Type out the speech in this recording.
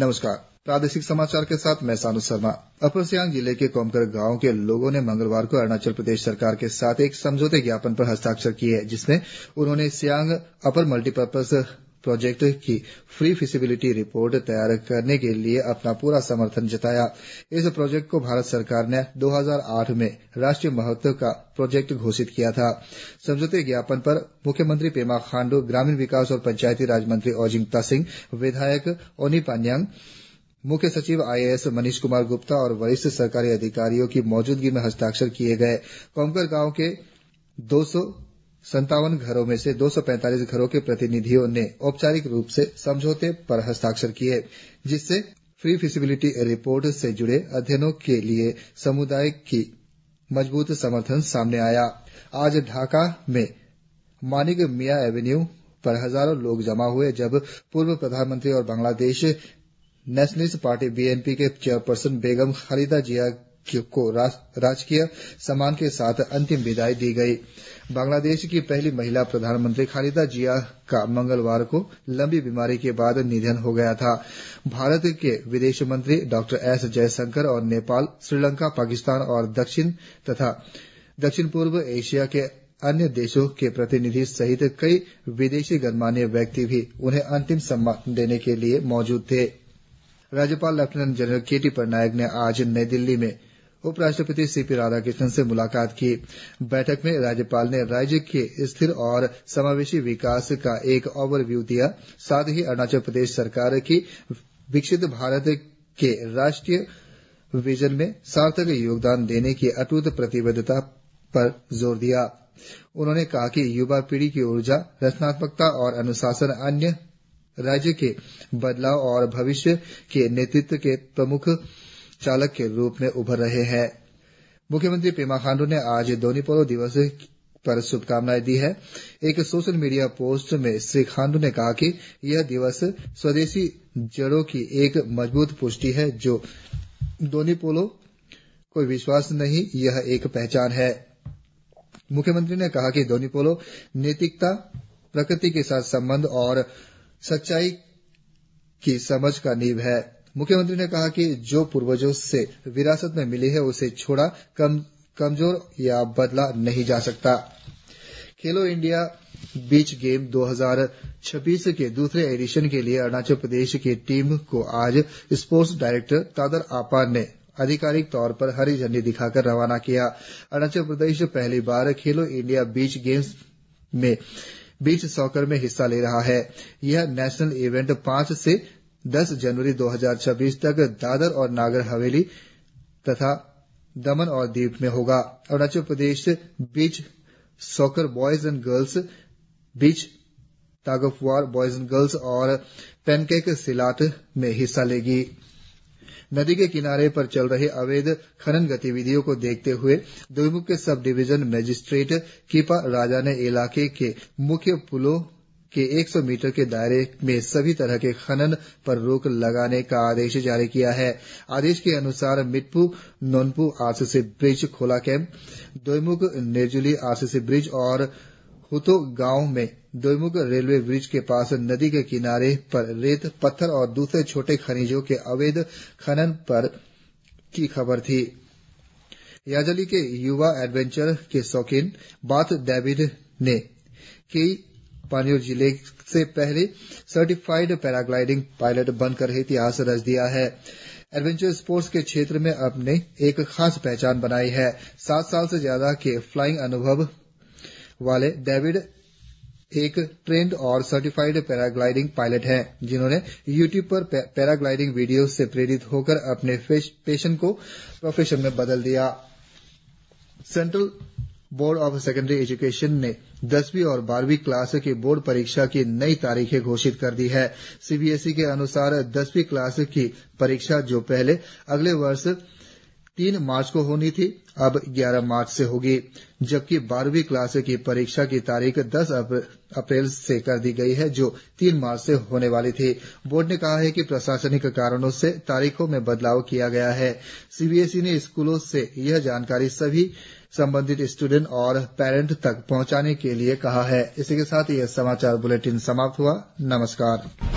नमस्कार। प्रादेशिक समाचार के साथ मैं सानु शर्मा। अपर सियांग जिले के कोमकर गांव के लोगों ने मंगलवार को अरुणाचल प्रदेश सरकार के साथ एक समझौते ज्ञापन पर हस्ताक्षर किए, जिसमें उन्होंने सियांग अपर मल्टीपर्पज प्रोजेक्ट की प्री फिजिबिलिटी रिपोर्ट तैयार करने के लिए अपना पूरा समर्थन जताया। इस प्रोजेक्ट को भारत सरकार ने 2008 में राष्ट्रीय महत्व का प्रोजेक्ट घोषित किया था। समझौते ज्ञापन पर मुख्यमंत्री पेमा खांडू, ग्रामीण विकास और पंचायती राज मंत्री ओजिंग तासिंग, विधायक ओनी पान्यांग, मुख्य सचिव IAS मनीष कुमार गुप्ता और वरिष्ठ सरकारी अधिकारियों की मौजूदगी में हस्ताक्षर किए गए। कोमकर गांव के 257 घरों में से 245 घरों के प्रतिनिधियों ने औपचारिक रूप से समझौते पर हस्ताक्षर किए, जिससे प्री फिजिबिलिटी रिपोर्ट से जुड़े अध्ययनों के लिए समुदाय की मजबूत समर्थन सामने आया। आज ढाका में मानिक मिया एवेन्यू पर हजारों लोग जमा हुए, जब पूर्व प्रधानमंत्री और बांग्लादेश नेशनलिस्ट पार्टी BNP के चेयरपर्सन बेगम खालिदा जिया को राजकीय सम्मान के साथ अंतिम विदाई दी गई। बांग्लादेश की पहली महिला प्रधानमंत्री खालिदा जिया का मंगलवार को लंबी बीमारी के बाद निधन हो गया था। भारत के विदेश मंत्री डॉ S जयशंकर और नेपाल, श्रीलंका, पाकिस्तान और दक्षिण पूर्व एशिया के अन्य देशों के प्रतिनिधि सहित कई विदेशी गणमान्य व्यक्ति भी उन्हें अंतिम सम्मान देने के लिए मौजूद थे। राज्यपाल लेफ्टिनेंट जनरल KT पटनायक ने आज नई दिल्ली में उपराष्ट्रपति CP राधाकृष्णन से मुलाकात की। बैठक में राज्यपाल ने राज्य के स्थिर और समावेशी विकास का एक ओवरव्यू दिया। साथ ही अरुणाचल प्रदेश सरकार की विकसित भारत के राष्ट्रीय विजन में सार्थक योगदान देने की अटूट प्रतिबद्धता पर जोर दिया। उन्होंने कहा कि युवा पीढ़ी की ऊर्जा, रचनात्मकता और अनुशासन अन्य राज्य के बदलाव और भविष्य के नेतृत्व के प्रमुख चालक के रूप में उभर रहे हैं। मुख्यमंत्री पेमा खांडू ने आज दोन्यी पोलो दिवस पर शुभकामनाएं दी है। एक सोशल मीडिया पोस्ट में श्री खांडू ने कहा कि यह दिवस स्वदेशी जड़ों की एक मजबूत पुष्टि है, जो दोन्यी पोलो कोई विश्वास नहीं, यह एक पहचान है। मुख्यमंत्री ने कहा कि दोन्यी पोलो नैतिकता, प्रकृति के साथ संबंध और सच्चाई की समझ का नींव है। मुख्यमंत्री ने कहा कि जो पूर्वजों से विरासत में मिली है, उसे छोड़ा, कमजोर या बदला नहीं जा सकता। खेलो इंडिया बीच गेम 2026 के दूसरे एडिशन के लिए अरुणाचल प्रदेश की टीम को आज स्पोर्ट्स डायरेक्टर तादर आपान ने आधिकारिक तौर पर हरी झंडी दिखाकर रवाना किया। अरुणाचल प्रदेश पहली बार खेलो इंडिया बीच गेम्स में बीच सॉकर में हिस्सा ले रहा है। यह नेशनल इवेंट 5 से 10 जनवरी 2026 तक दादर और नागर हवेली तथा दमन और दीव में होगा। Arunachal Pradesh beach soccer boys and girls, beach tug of war boys and girls और पैनकेक सिलाट में हिस्सा लेगी। नदी के किनारे पर चल रही अवैध खनन गतिविधियों को देखते हुए दोईमुख के सब डिविजन मजिस्ट्रेट किपा राजा ने इलाके के मुख्य पुलों के 100 मीटर के दायरे में सभी तरह के खनन पर रोक लगाने का आदेश जारी किया है। आदेश के अनुसार Mitpu Nonpu RCC bridge, Khola camp, Doimukh Nirjuli RCC bridge और हुतो गांव में दोईमुख रेलवे ब्रिज के पास नदी के किनारे पर रेत, पत्थर और दूसरे छोटे खनिजों के अवैध खनन पर की खबर थी। याजाली के युवा एडवेंचर के शौकीन बाथ डेविड ने कई पानियों जिले से पहले सर्टिफाइड पैराग्लाइडिंग पायलट बनकर इतिहास रच दिया है। एडवेंचर स्पोर्ट्स के क्षेत्र में अपने एक खास पहचान बनाई है। 7 साल से ज्यादा के फ्लाइंग अनुभव वाले डेविड एक ट्रेंड और सर्टिफाइड पैराग्लाइडिंग पायलट हैं, जिन्होंने YouTube पर पैराग्लाइडिंग वीडियो से प्रेरित होकर अपने पैशन को प्रोफेशन में बदल दिया। Central board of secondary education ने 10वीं और 12वीं क्लास की बोर्ड परीक्षा की नई तारीखें घोषित कर दी है। CBSE के अनुसार 10वीं क्लास की परीक्षा, जो पहले अगले वर्ष 3 मार्च को होनी थी, अब 11 मार्च से होगी, जबकि 12वीं क्लास की परीक्षा की तारीख 10 अप्रैल से कर दी गई है, जो 3 मार्च से होने वाली थी। बोर्ड ने कहा है कि प्रशासनिक कारणों से तारीखों में बदलाव किया गया है। CBSE ने स्कूलों से यह जानकारी सभी संबंधित स्टूडेंट और पेरेंट तक पहुंचाने के लिए कहा है। इसी के साथ यह समाचार बुलेटिन समाप्त हुआ। नमस्कार।